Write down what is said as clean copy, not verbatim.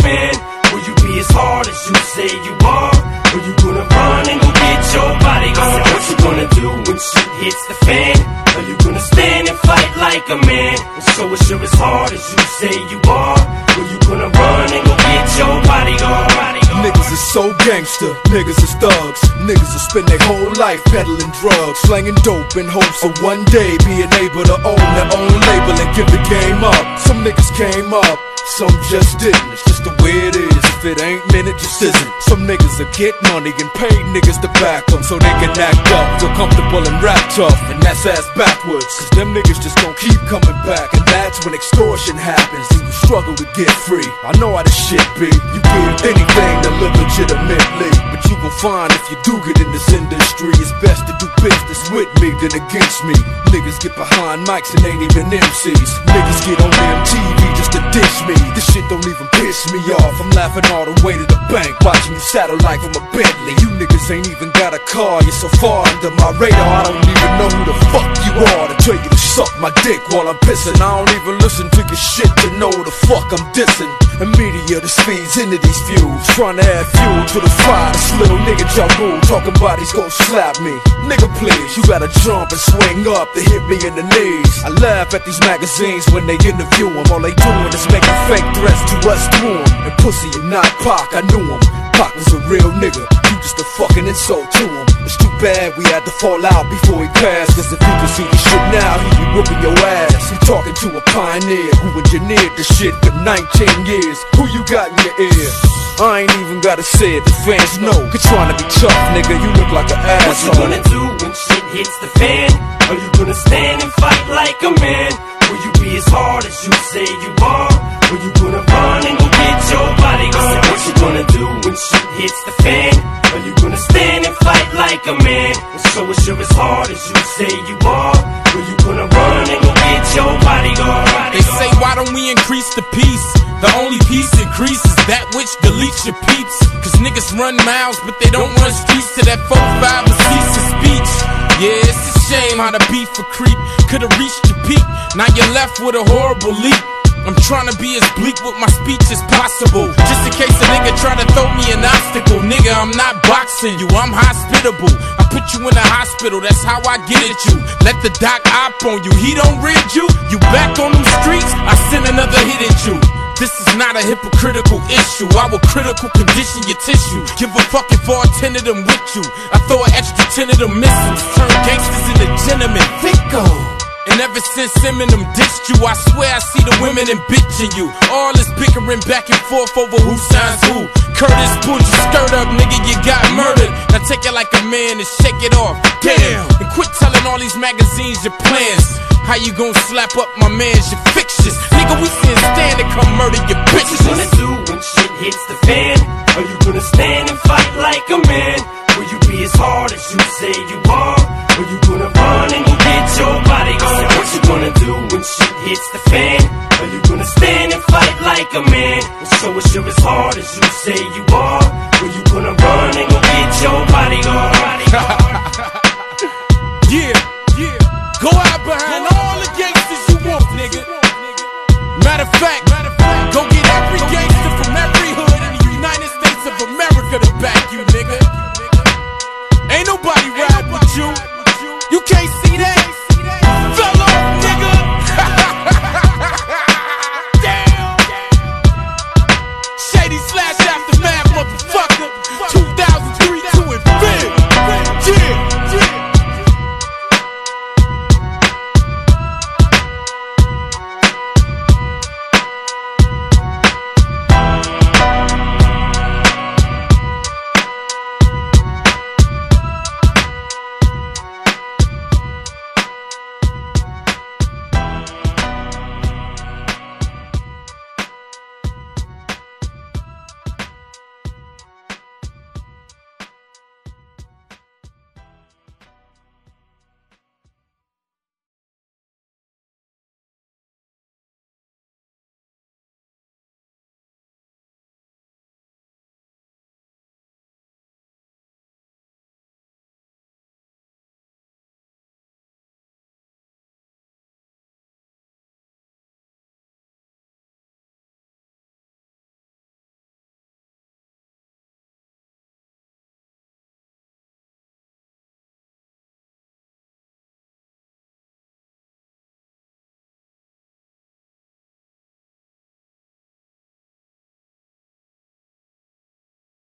man? Will you be as hard as you say you are? Or you gonna run and go get your bodyguard? What you gonna do when shit hits the fan? Are you gonna stand and fight like a man? And show us you're as hard as you say you are? Or you gonna run and go get your bodyguard? Niggas is so gangster, niggas is thugs. Niggas will spend their whole life peddling drugs, slanging dope in hopes of one day being able to own their own label and give the game up. Some niggas came up, some just didn't. It's just the way it is. If it ain't meant, it just isn't. Some niggas will get money and pay niggas to back them so they can act up, feel comfortable and rap tough, and that's ass backwards. Cause them niggas just gon' keep coming back, and that's when extortion happens and you struggle to get free. I know how this shit be. You give anything to live legitimately, but you gon' find if you do get in this industry, it's best to do business with me than against me. Niggas get behind mics and ain't even MCs. Niggas get on MTV just to dish me. This shit don't even piss me off. I'm laughing all the way to the bank, watching you satellite from a Bentley. You niggas ain't even got a car, you're so far under my radar. I don't even know who the fuck you are to tell you to suck my dick while I'm pissing. I don't even listen to your shit to know the fuck I'm dissing. And media just feeds into these views, trying to add fuel to the fire. This little nigga jump rule, talking about he's gon' slap me. Nigga please, you gotta jump and swing up to hit me in the knees. I laugh at these magazines when they interview him. All they doing is making fake threats to us through him. And pussy and not Pac, I knew him. Pac was a real nigga, you just a fucking insult to him. It's too bad we had to fall out before he passed, cause if you could see the shit now, he'd be whooping your ass. He talking to a pioneer who engineered the shit for 19 years. Who you got in your ear? I ain't even gotta say it, the fans know. You're trying to be tough, nigga, you look like an asshole. What you gonna do when shit hits the fan? Are you gonna stand and fight like a man? Will you be as hard as you say you are? Or you gonna run and go get your bodyguard? What you gonna do when shit hits the fan? Are you gonna stand and fight like a man? And show us you're as hard as you say you are? Or you gonna run and go get your bodyguard? They say why don't we increase the peace? The only peace increases that which deletes your peeps. Cause niggas run miles but they don't run streets to that 4-5 and cease of speech. Yeah, it's a shame how the beef for creep could've reached your peak. Now you're left with a horrible leap. I'm trying to be as bleak with my speech as possible, just in case a nigga try to throw me an obstacle. Nigga, I'm not boxing you, I'm hospitable. I put you in the hospital, that's how I get at you. Let the doc op on you, he don't rid you. You back on them streets, I send another hit at you. This is not a hypocritical issue, I will critical condition your tissue. Give a fuck if all 10 of them with you. I throw an extra 10 of them missiles, turn gangsters into gentlemen. Fico. And ever since Eminem dissed you, I swear I see the women and bitching you. All this bickering back and forth over who signs who. Curtis pulled your skirt up, nigga, you got murdered. Now take it like a man and shake it off. Damn! And quit telling all these magazines your plans. How you gon' slap up my mans, your fixtures? Nigga, we can't stand to come murder your bitches. What you gonna do when shit hits the fan? Are you gonna stand and fight like a man? Will you be as hard as you say you are? Or you gonna run and go get your bodyguard? What you gonna do when shit hits the fan? Are you gonna stand and fight like a man? And show us you're as hard as you say you are? Or you gonna run and go get your bodyguard? Yeah, yeah. Go out behind all the gangsters you want, nigga. Matter of fact, go get every gangster from every hood in the United States of America to back you, nigga. Ain't nobody riding with you. You can't see that? Fell off, nigga. Damn. Shady slash